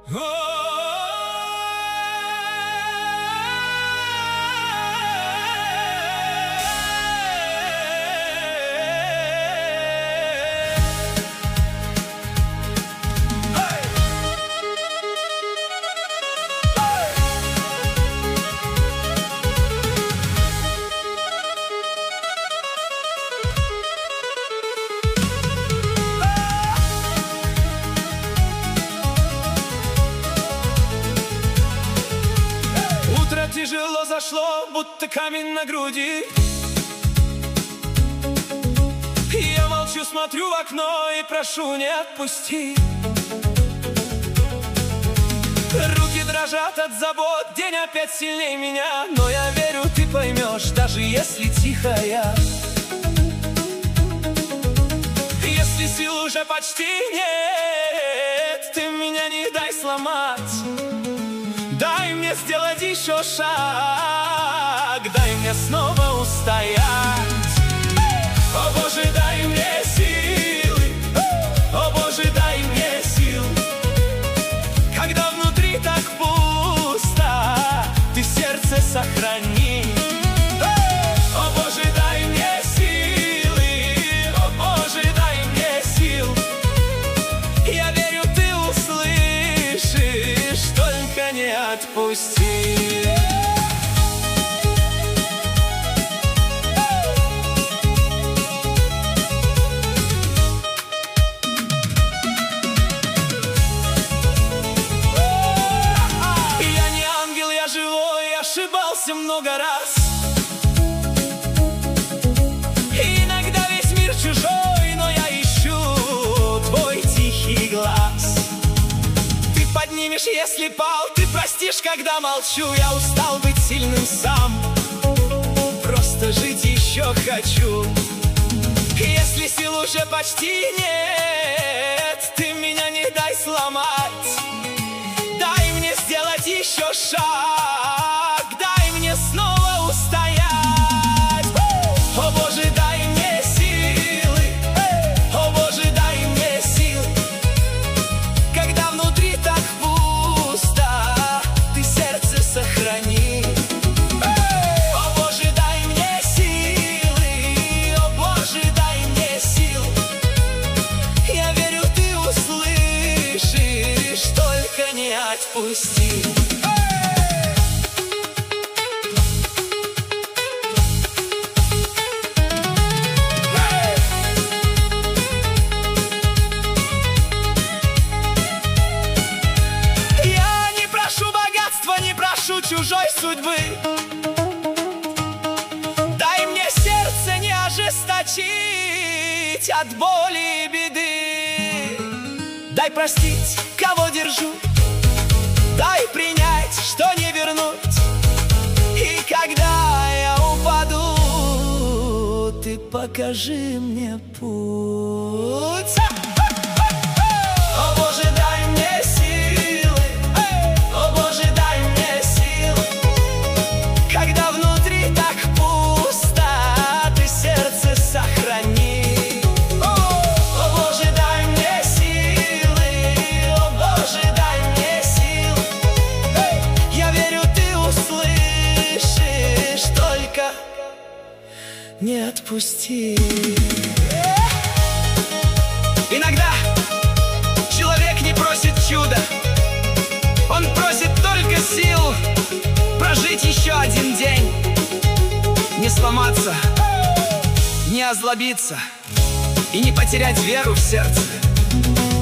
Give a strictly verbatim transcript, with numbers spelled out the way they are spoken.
Тяжело зашло, будто камень на груди. Я молчу, смотрю в окно и прошу, не отпусти. Руки дрожат от забот, день опять сильнее меня. Но я верю, ты поймешь, даже если тихо я. Если сил уже почти нет, ты меня не дай сломать. Дай мне сделать еще шаг, дай мне снова устоять. О Боже, дай мне силы, о Боже, дай мне сил. Когда внутри так пусто, ты сердце сохрани. О Боже, дай мне силы, о Боже, дай мне сил. Я верю, ты услышишь, только не отпусти. Я не ангел, я живой, ошибался много раз. Иногда весь мир чужой, но я ищу твой тихий глаз. Ты поднимешь, если пал, ты простишь, когда молчу. Я устал быть сильным сам, просто жить еще хочу. Если сил уже почти нет, ты меня не дай сломать. Дай мне сделать еще шаг, дай мне снова устоять. О Боже, дай мне силы, о Боже, дай мне сил. Когда внутри так пусто, ты сердце сохрани. О Боже, дай мне силы, о Боже, дай мне сил. Я верю, ты услышишь, только не отпусти. Чужой судьбы. Дай мне сердце не ожесточить от боли и беды. Дай простить, кого держу, дай принять, что не вернуть. И когда я упаду, ты покажи мне путь. О Боже, дай мне силы, о Боже, дай мне силы. Когда внутри так пусто, ты сердце сохрани. О Боже, дай мне силы, о Боже, дай мне сил. Я верю, ты услышишь, только не отпусти. Иногда человек не просит чуда, он просит только сил прожить еще один день, не сломаться, не озлобиться и не потерять веру в сердце.